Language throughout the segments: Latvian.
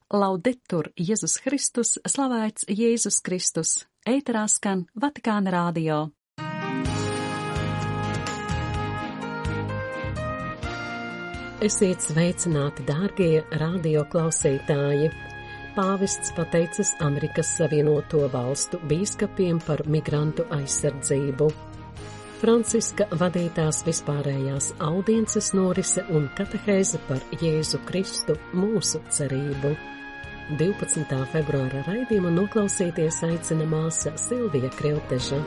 Laudetur Jēzus Kristus, slavēts Jēzus Kristus, ēterā skan Vatikāna radio. Esiet sveicināti, dārgie radio klausītāji! Pāvests pateicis Amerikas Savienoto Valstu bīskapiem par migrantu aizsardzību. Franciska vadītās vispārējās audiences norise un katehēze par Jēzu Kristu, mūsu cerību. 12. februāra raidījumu noklausīties aicina māsa Silvija Krilteža.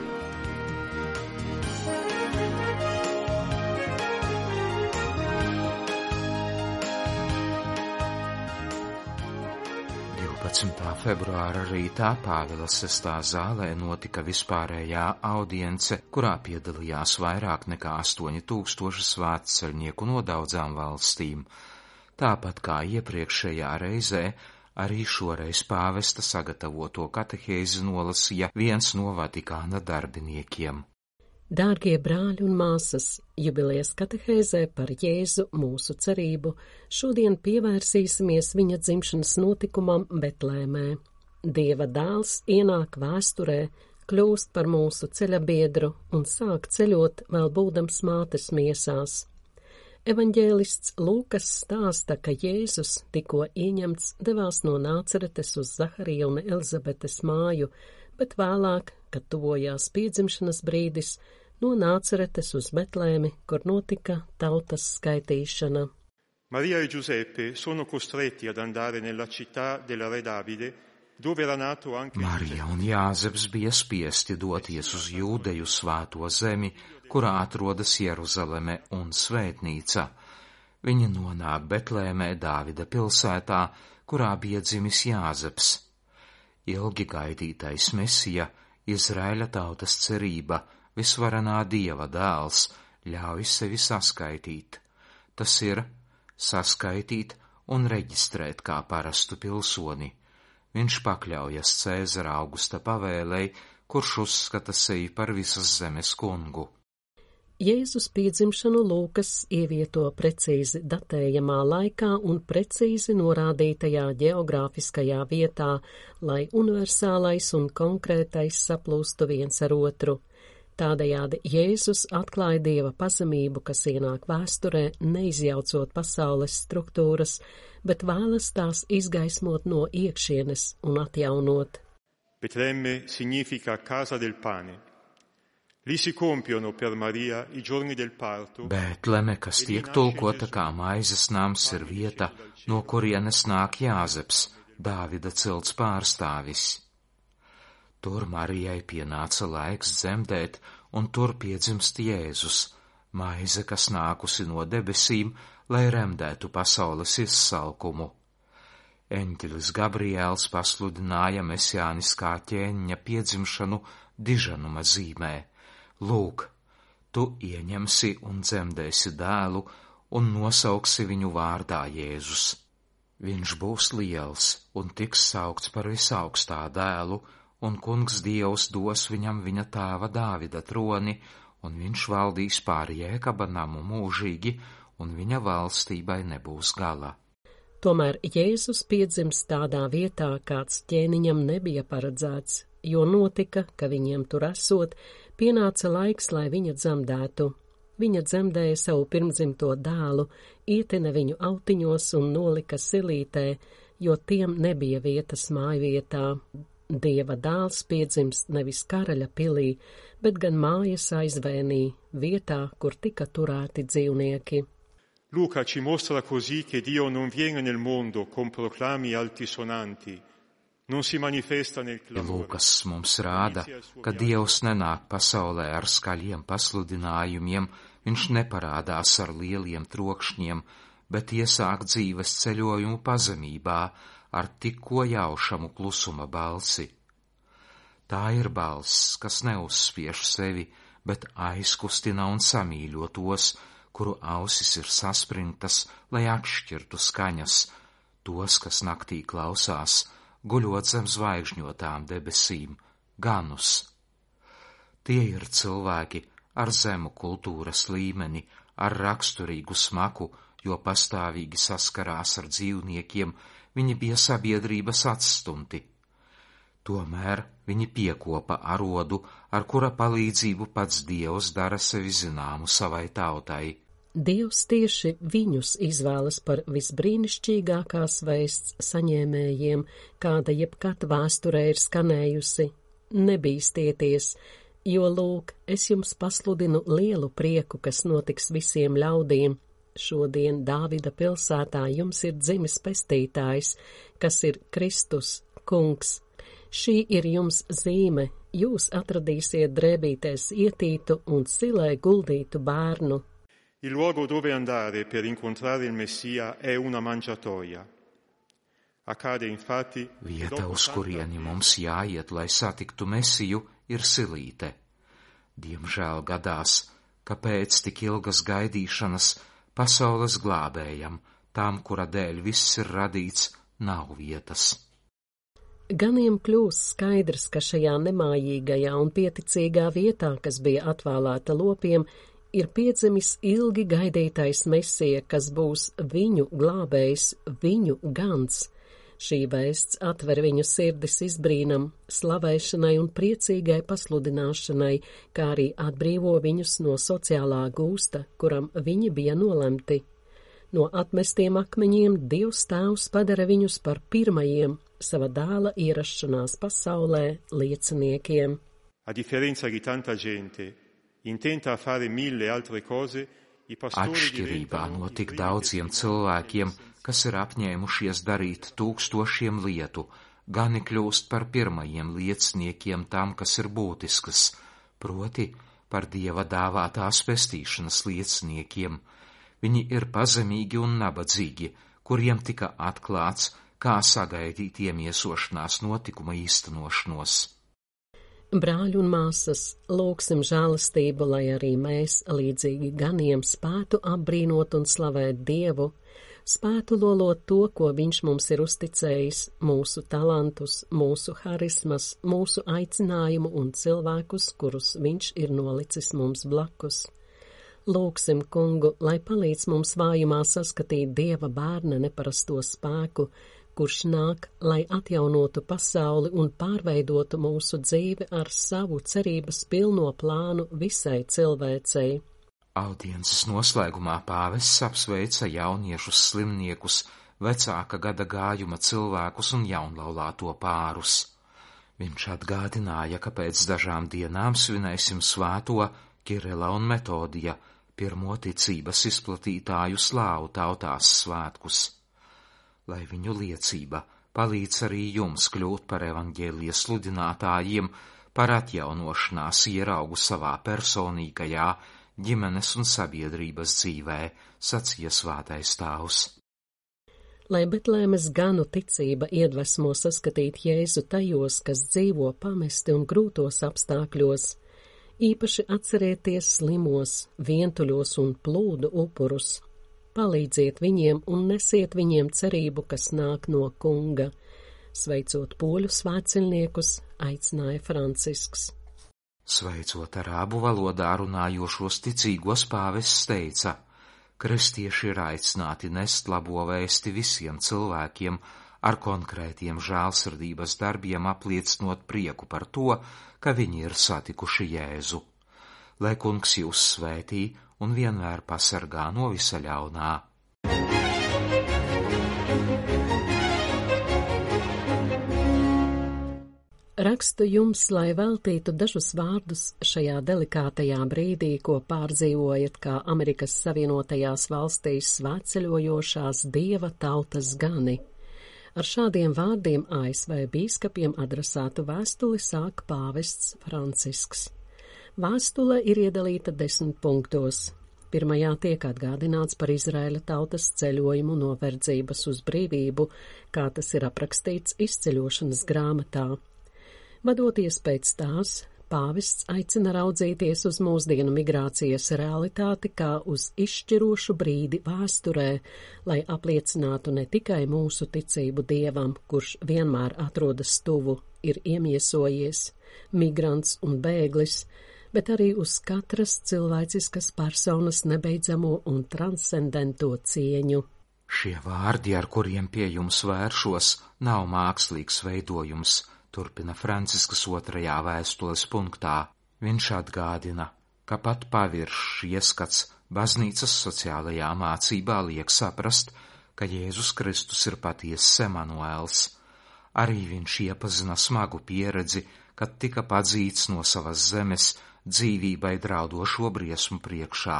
Februāra rītā Pāvila 6. zālē notika vispārējā audience, kurā piedalījās vairāk nekā 8000 svētceļnieku no daudzām valstīm. Tāpat kā iepriekšējā reizē, arī šoreiz pāvesta sagatavoto katehēzi nolasīja viens no Vatikāna darbiniekiem. Dārgie brāļi un māsas, jubilejas katehēzē par Jēzu, mūsu cerību, šodien pievērsīsimies viņa dzimšanas notikumam Betlēmē. Dieva dēls ienāk vēsturē, kļūst par mūsu ceļabiedru un sāk ceļot vēl būdams mātes miesās. Evaņģēlists Lūkas stāsta, ka Jēzus tikko ieņemts devās no Nāceretes uz Zaharija un Elizabetes māju, bet vēlāk, kad tuvojās piedzimšanas brīdis, no Nāceretes uz Betlēmi, kur notika tautas skaitīšana. Maria e Giuseppe sono costretti ad andare nella città del re Davide, dove era nato anche Marija un Jāzeps bija spiesti doties uz Jūdeju svēto zemi, kurā atrodas Jeruzaleme un svētnīca. Viņi nonāk Betlēmē, Dāvida pilsētā, kurā bija dzimis Jāzeps. Ilgi gaidītais Mesija, Izraēļa tautas cerība, visvarenā Dieva dēls, ļauj sevi saskaitīt. Tas ir saskaitīt un reģistrēt kā parastu pilsoni. Viņš pakļaujas Cēzara Augusta pavēlei, kurš uzskata sevi par visas zemes kungu. Jēzus piedzimšanu Lūkas ievieto precīzi datējamā laikā un precīzi norādītajā geogrāfiskajā vietā, lai universālais un konkrētais saplūstu viens ar otru. Tādējādi Jēzus atklāja Dieva pazemību, kas ienāk vēsturē, neizjaucot pasaules struktūras, bet vēlas tās izgaismot no iekšienes un atjaunot. Betlemme significa casa del pane. Lì si compiono per Maria i giorni del parto. Betleme, kas tiek tulkota kā maizes nams, ir vieta, no kurienes nāk Jāzeps, Dāvida cilts pārstāvis. Tur Marijai pienāca laiks dzemdēt, un tur piedzimst Jēzus, maize, kas nākusi no debesīm, lai remdētu pasaules izsalkumu. Eņģelis Gabriēls pasludināja mesijāniskā ķēniņa piedzimšanu diženuma zīmē. Lūk, tu ieņemsi un dzemdēsi dēlu un nosauksi viņu vārdā Jēzus. Viņš būs liels un tiks saukts par visaugstā dēlu, un kungs Dievs dos viņam viņa tēva Dāvida troni, un viņš valdīs pār Jēkaba namu mūžīgi, un viņa valstībai nebūs gala. Tomēr Jēzus piedzims tādā vietā, kāds ķēniņam nebija paredzēts, jo notika, ka viņiem tur esot, pienāca laiks, lai viņa dzemdētu. Viņa dzemdēja savu pirmdzimto dēlu, ietina viņu autiņos un nolika silītē, jo tiem nebija vietas mājvietā. Dieva dēls piedzimst nevis karaļa pilī, bet gan mājas aizvēnī, vietā, kur tika turēti dzīvnieki. Luca ci mostra così che Dio non viene nel mondo con proclami altisonanti, non si manifesta nel clamore. Lūkas mums rāda, ka Dievs nenāk pasaulē ar skaļiem pasludinājumiem, viņš neparādās ar lieliem trokšņiem, bet iesāk dzīves ceļojumu pazemībā, ar tikko jaušamu klusuma balsi. Tā ir balss, kas neuzspiež sevi, bet aizkustina un samīļo tos, kuru ausis ir saspringtas, lai atšķirtu skaņas, tos, kas naktī klausās, guļot zem zvaigžņotām debesīm, ganus. Tie ir cilvēki ar zemu kultūras līmeni, ar raksturīgu smaku, jo pastāvīgi saskarās ar dzīvniekiem, viņi bija sabiedrības atstumti. Tomēr viņi piekopa arodu, ar kura palīdzību pats Dievs dara sevi zināmu savai tautai. Dievs tieši viņus izvēlas par visbrīnišķīgākās vēsts saņēmējiem, kāda jebkad vēsturē ir skanējusi. Nebīstieties, jo, lūk, es jums pasludinu lielu prieku, kas notiks visiem ļaudīm. Šodien Dāvida pilsētā jums ir dzimis pestītājs, kas ir Kristus, kungs. Šī ir jums zīme, jūs atradīsiet drēbītēs ietītu un silē guldītu bērnu. Il luogo dove andare per incontrare il Messia è una mangiatoia. Accade infatti Vieta, uz kurieni mums jāiet, lai satiktu Mesiju, ir silīte. Diemžēl gadās, ka pēc tik ilgas gaidīšanas pasaules glābējam, tām, kura dēļ viss ir radīts, nav vietas. Ganiem kļūst skaidrs, ka šajā nemājīgajā un pieticīgā vietā, kas bija atvēlēta lopiem, ir piedzimis ilgi gaidītais Mesija, kas būs viņu glābējs, viņu gans. Šī vēsts atver viņu sirdis izbrīnam, slavēšanai un priecīgai pasludināšanai, kā arī atbrīvo viņus no sociālā gūsta, kuram viņi bija nolemti. No atmestiem akmeņiem Dievs Tēvs padara viņus par pirmajiem sava dēla ierašanās pasaulē lieciniekiem. A differenza di tanta gente, intenta a fare 1000 altre cose, i pastori Atšķirībā no tik daudziem cilvēkiem, kas ir apņēmušies darīt 1000 lietu, gani kļūst par pirmajiem lieciniekiem tam, kas ir būtisks, proti par Dieva dāvātās pestīšanas lieciniekiem. Viņi ir pazemīgi un nabadzīgi, kuriem tika atklāts, kā sagaidīt iemiesošanās notikuma īstenošanos. Brāļi un māsas, lūgsim žēlastību, lai arī mēs, līdzīgi ganiem, spētu apbrīnot un slavēt Dievu, spētu lolot to, ko Viņš mums ir uzticējis, mūsu talantus, mūsu harismas, mūsu aicinājumu un cilvēkus, kurus Viņš ir nolicis mums blakus. Lūgsim Kungu, lai palīdz mums vājumā saskatīt Dieva bērna neparasto spēku, kurš nāk, lai atjaunotu pasauli un pārveidotu mūsu dzīvi ar savu cerības pilno plānu visai cilvēcei. Audiences noslēgumā pāvests apsveica jauniešus slimniekus, vecāka gada gājuma cilvēkus un jaunlaulāto pārus. Viņš atgādināja, ka pēc dažām dienām svinēsim svēto Kirila un Metodija, pirmo ticības izplatītāju slāvu tautās svētkus. Lai viņu liecība palīdz arī jums kļūt par evaņģēlija sludinātājiem, par atjaunošanās ieraugu savā personīgajā, ģimenes un sabiedrības dzīvē, sacīja svētais tēvs. Lai Betlēmes ganu ticība iedvesmo saskatīt Jēzu tajos, kas dzīvo pamesti un grūtos apstākļos, īpaši atcerieties slimos, vientuļos un plūdu upurus. Palīdziet viņiem un nesiet viņiem cerību, kas nāk no Kunga. Sveicot poļu svētceļniekus, aicināja Francisks. Sveicot arābu valodā runājošos ticīgos, pāvests teica: kristieši ir aicināti nest labo vēsti visiem cilvēkiem, ar konkrētiem žēlsirdības darbiem apliecinot prieku par to, ka viņi ir satikuši Jēzu. Lai Kungs jūs svētī un vienmēr pasargā no visa ļaunā. Rakstu jums, lai veltītu dažus vārdus šajā delikātajā brīdī, ko pārdzīvojat kā Amerikas Savienotajās valstīs svētceļojošās Dieva tautas gani. Ar šādiem vārdiem ASV bīskapiem adresētu vēstuli sāk pāvests Francisks. Vēstule ir iedalīta 10 punktos. Pirmajā tiek atgādināts par Izraēla tautas ceļojumu no verdzības uz brīvību, kā tas ir aprakstīts izceļošanas grāmatā. Vadoties pēc tās, pāvests aicina raudzīties uz mūsdienu migrācijas realitāti kā uz izšķirošu brīdi vēsturē, lai apliecinātu ne tikai mūsu ticību Dievam, kurš vienmēr atrodas tuvu, ir iemiesojies, migrants un bēglis, bet arī uz katras cilvēciskas personas nebeidzamo un transcendento cieņu. Šie vārdi, ar kuriem pie jums vēršos, nav mākslīgs veidojums, turpina Franciskas 2. vēstules punktā. Viņš atgādina, ka pat paviršs ieskats baznīcas sociālajā mācībā liek saprast, ka Jēzus Kristus ir patiesis Emanuēls. Arī viņš iepazina smagu pieredzi, kad tika padzīts no savas zemes dzīvībai draudošo briesmu priekšā.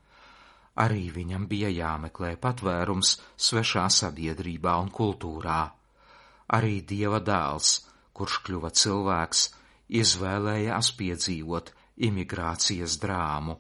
Arī viņam bija jāmeklē patvērums svešā sabiedrībā un kultūrā. Arī Dieva dēls, kurš kļuva cilvēks, izvēlējās piedzīvot imigrācijas drāmu.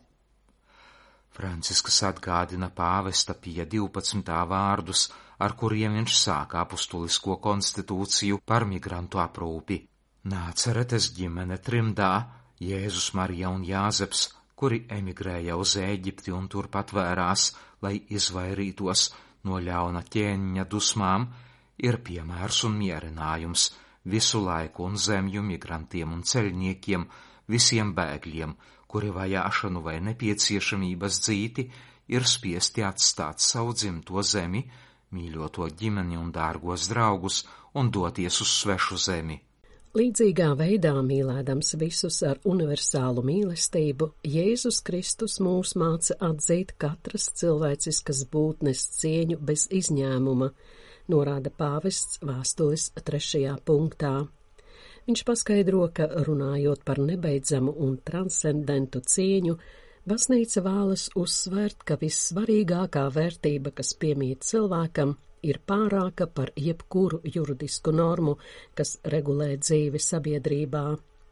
Francisks atgādina pāvesta Pija 12. vārdus, ar kuriem viņš sāka apustulisko konstitūciju par migrantu aprūpi. Nāceretes ģimene trimdā, Jēzus, Marija un Jāzeps, kuri emigrēja uz Ēģipti un tur patvērās, lai izvairītos no ļauna ķēniņa dusmām, ir piemērs un mierinājums visu laiku un zemju migrantiem un ceļniekiem, visiem bēgļiem, kuri vajāšanu vai nepieciešamības dzīti ir spiesti atstāt savu dzimto zemi, mīļoto ģimeni un dārgos draugus un doties uz svešu zemi. Līdzīgā veidā mīlēdams visus ar universālu mīlestību, Jēzus Kristus mūs māca atzīt katras cilvēciskas būtnes cieņu bez izņēmuma, norāda pāvests vēstules 3. punktā. Viņš paskaidro, ka runājot par nebeidzamu un transcendentu cieņu, baznīca vēlas uzsvērt, ka vissvarīgākā vērtība, kas piemīt cilvēkam, ir pārāka par jebkuru juridisku normu, kas regulē dzīvi sabiedrībā.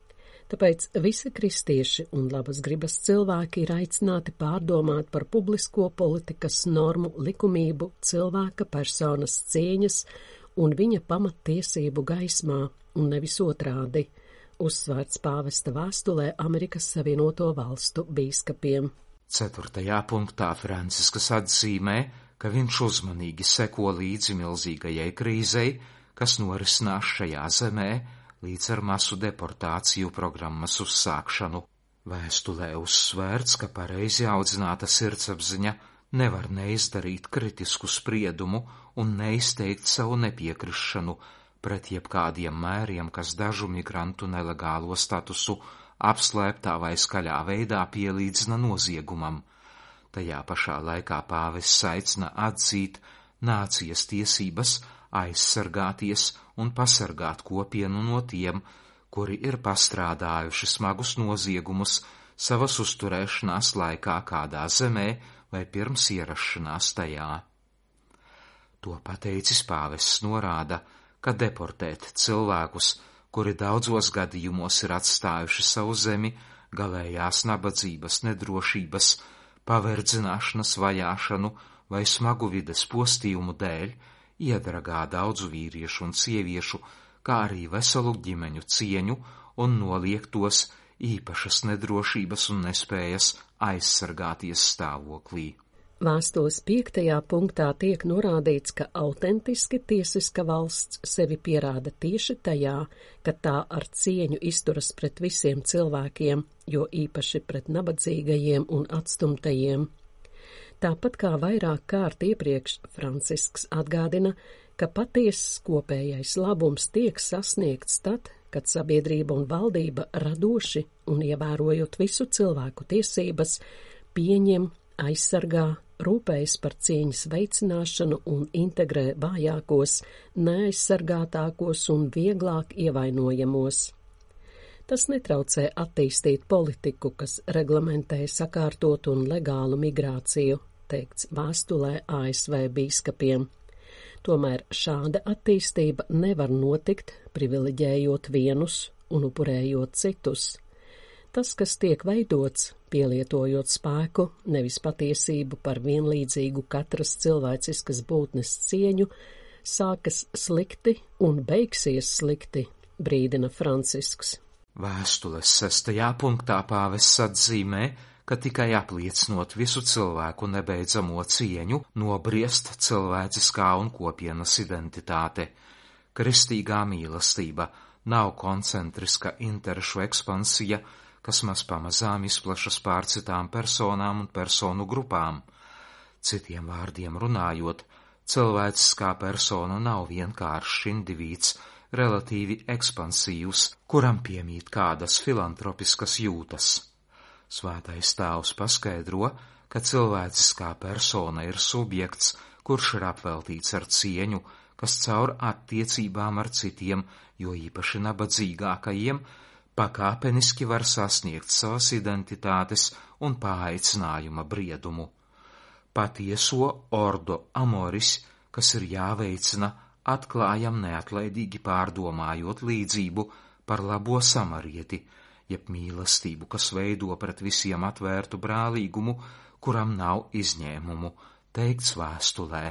Tāpēc visi kristieši un labas gribas cilvēki ir aicināti pārdomāt par publisko politikas normu likumību cilvēka personas cieņas un viņa pamattiesību gaismā, un nevis otrādi, uzsvērts pāvesta vēstulē Amerikas Savienoto Valstu bīskapiem. 4. punktā Franciskas atzīmē, ka viņš uzmanīgi seko līdzi milzīgajai krīzei, kas norisinās šajā zemē līdz ar masu deportāciju programmas uzsākšanu. Vēstulē uzsvērts, ka pareizi audzināta sirdsapziņa nevar neizdarīt kritisku spriedumu un neizteikt savu nepiekrišanu pret jebkādiem mēriem, kas dažu migrantu nelegālo statusu apslēptā vai skaļā veidā pielīdzina noziegumam. Tajā pašā laikā pāvests aicina atzīt nācijas tiesības, aizsargāties un pasargāt kopienu no tiem, kuri ir pastrādājuši smagus noziegumus savas uzturēšanās laikā kādā zemē vai pirms ierašanās tajā. To pateicis pāvests norāda, ka deportēt cilvēkus, kuri daudzos gadījumos ir atstājuši savu zemi galējās nabadzības, nedrošības, paverdzināšanas, vajāšanu vai smagu vides postījumu dēļ, iedragā daudzu vīriešu un sieviešu, kā arī veselu ģimeņu cieņu un noliek tos īpašas nedrošības un nespējas aizsargāties stāvoklī. Vēstules 5. punktā tiek norādīts, ka autentiski tiesiska valsts sevi pierāda tieši tajā, ka tā ar cieņu izturas pret visiem cilvēkiem, jo īpaši pret nabadzīgajiem un atstumtajiem. Tāpat kā vairāk kārt iepriekš Francisks atgādina, ka patiesas kopējais labums tiek sasniegts tad, kad sabiedrība un valdība radoši un ievērojot visu cilvēku tiesības, pieņem, aizsargā, rūpējas par cieņas veicināšanu un integrē vājākos, neaizsargātākos un vieglāk ievainojamos. Tas netraucē attīstīt politiku, kas reglamentē sakārtotu un legālu migrāciju, teikts vēstulē ASV bīskapiem. Tomēr šāda attīstība nevar notikt, privileģējot vienus un upurējot citus. Tas, kas tiek veidots, pielietojot spēku, nevis patiesību par vienlīdzīgu katras cilvēciskas būtnes cieņu, sākas slikti un beigsies slikti, brīdina Francisks. Vēstules 6. punktā pāvests atzīmē, ka tikai apliecinot visu cilvēku nebeidzamo cieņu, nobriest cilvēciskā un kopienas identitāte. Kristīgā mīlestība nav koncentriska interešu ekspansija, kas maz pamazām izplašas pār citām personām un personu grupām. Citiem vārdiem runājot, Cilvēks kā persona nav vienkāršs indivīds, relatīvi ekspansīvs, kuram piemīt kādas filantropiskas jūtas. Svētais tēvs paskaidro, ka cilvēciskā persona ir subjekts, kurš ir apveltīts ar cieņu, kas caur attiecībām ar citiem, jo īpaši nabadzīgākajiem, pakāpeniski var sasniegt savas identitātes un paaicinājuma briedumu. Patieso ordo amoris, kas ir jāveicina, atklājam neatlaidīgi pārdomājot līdzību par labo samarieti, jeb mīlestību, kas veido pret visiem atvērtu brālīgumu, kuram nav izņēmumu, teikts vēstulē.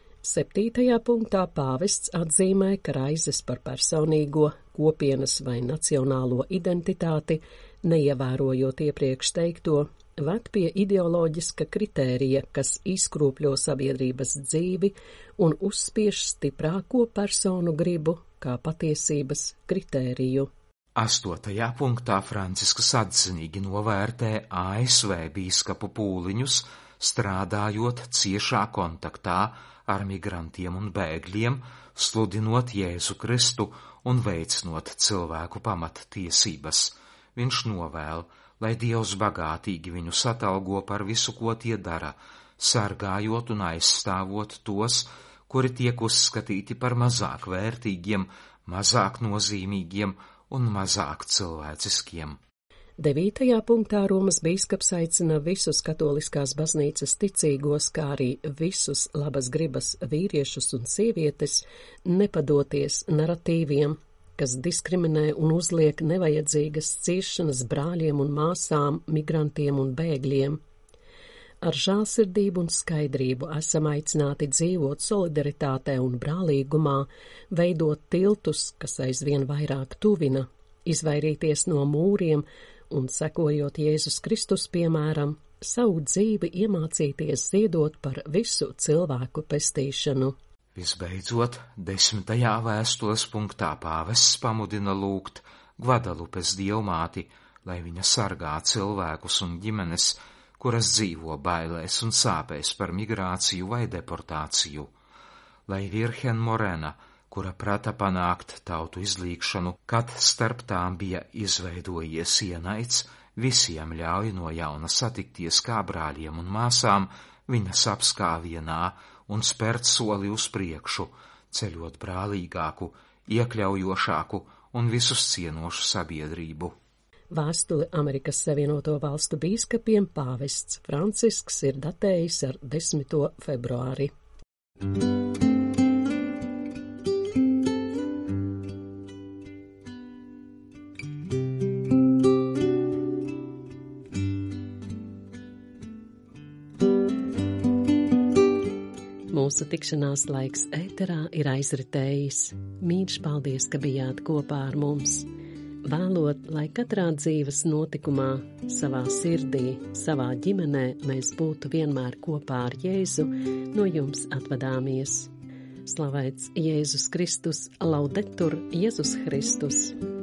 7. punktā pāvests atzīmē, ka raizes par personīgo, kopienas vai nacionālo identitāti, neievērojot iepriekš teikto, ved pie ideoloģiska kritērija, kas izkropļo sabiedrības dzīvi un uzspiež stiprāko personu gribu kā patiesības kritēriju. 8. punktā Francisks atzinīgi novērtē ASV bīskapu pūliņus, strādājot ciešā kontaktā ar migrantiem un bēgļiem, sludinot Jēzu Kristu un veicinot cilvēku pamattiesības. Viņš novēl, lai Dievs bagātīgi viņus atalgo par visu, ko tie dara, sargājot un aizstāvot tos, kuri tiek uzskatīti par mazāk vērtīgiem, mazāk nozīmīgiem un mazāk cilvēciskiem. 9. punktā Romas bīskaps aicina visus katoliskās baznīcas ticīgos, kā arī visus labas gribas vīriešus un sievietes, nepadoties naratīviem, kas diskriminē un uzliek nevajadzīgas ciešanas brāļiem un māsām, migrantiem un bēgļiem. Ar žēlsirdību un skaidrību esam aicināti dzīvot solidaritātē un brālīgumā, veidot tiltus, kas aizvien vairāk tuvina, izvairīties no mūriem un, sekojot Jēzus Kristus piemēram, savu dzīvi iemācīties ziedot par visu cilvēku pestīšanu. Visbeidzot, 10. vēstules punktā pāvests pamudina lūgt Gvadalupes dievmāti, lai viņa sargā cilvēkus un ģimenes, kuras dzīvo bailēs un sāpēs par migrāciju vai deportāciju, lai Virhen Morena, kura prata panākt tautu izlīgšanu, kad starp tām bija izveidojies ienaids, visiem ļauj no jauna satikties kā brāļiem un māsām viņas apskāvienā un spērt soli uz priekšu, ceļot brālīgāku, iekļaujošāku un visus cienošu sabiedrību. Vēstuli Amerikas Savienoto Valstu bīskapiem pāvests Francisks ir datējis ar 10. februāri. Mūsu tikšanās laiks ēterā ir aizritējis. Mīļš paldies, ka bijāt kopā ar mums. Vēlot, lai katrā dzīves notikumā, savā sirdī, savā ģimenē mēs būtu vienmēr kopā ar Jēzu, no jums atvadāmies. Slavēts Jēzus Kristus, laudetur Jēzus Kristus!